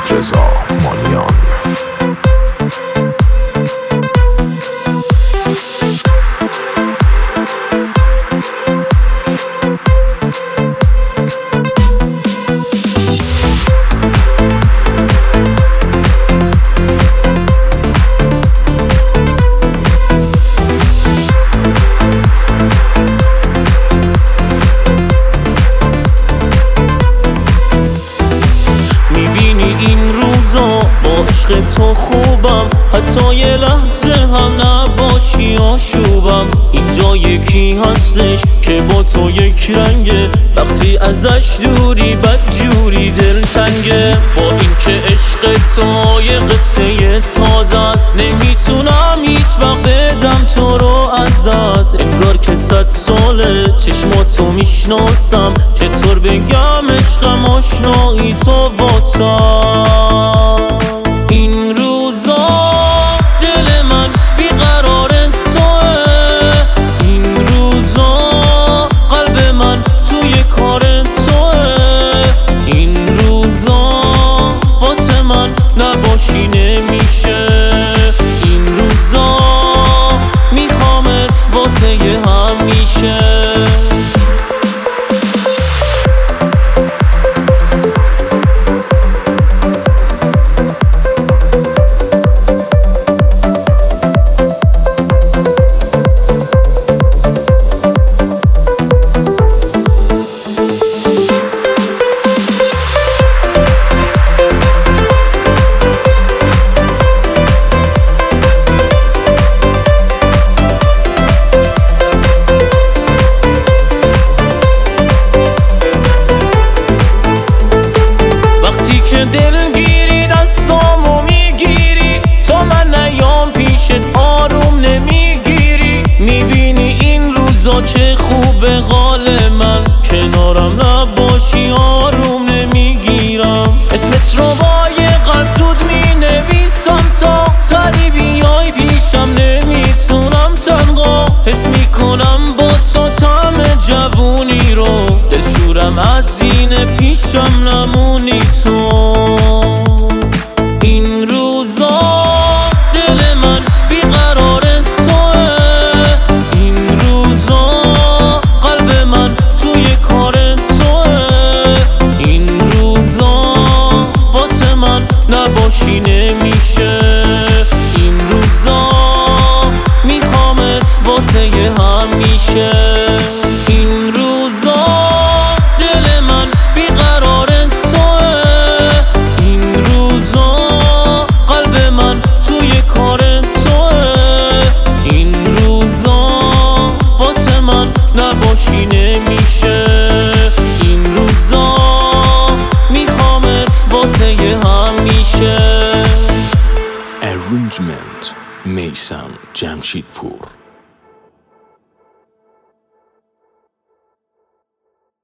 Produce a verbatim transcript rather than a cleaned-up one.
حمید رضا مانیان. با عشق تو خوبم، حتی یه لحظه هم نباشی آشوبم. اینجا یکی هستش که با تو یک رنگه، وقتی ازش دوری بدجوری دلتنگه. با این که عشق تو یه قصه تازه است، نمیتونم هیچ وقت بدم تو رو از دست. انگار که صد ساله چشماتو میشناسم، چطور بگم عشقم آشنایی تو واسم. این روزا دل من بیقرار توه، این روزا قلب من توی کار توه. این روزا واسه من نباشی نمیشه، این روزا میخوامت واسه یه همیشه. دلگیری دستامو میگیری، تا من نیام پیشت آروم نمیگیری. میبینی این روزا چه خوبه حال من، کنارم نباشی آروم نمیگیرم. اسمت رو با یه قلب زود مینویسم، تا سری بیای پیشم نمیتونم تنها. حس میکنم با تو طعم جوونی رو، دلشورم از این پیشم نمونی تو. این روزا دل من بیقرار توه، این روزا قلب من توی کار توه. این روزا واسه من نباشی نمیشه، این روزا میخوامت واسه یه همیشه. این روزا دل من بیقرار توه، این روزا قلب من توی کار توه. این روزا واسه من نباشی نمیشه، این روزا میخوامت واسه یه همیشه. Arrangement میثم جمشیدپور.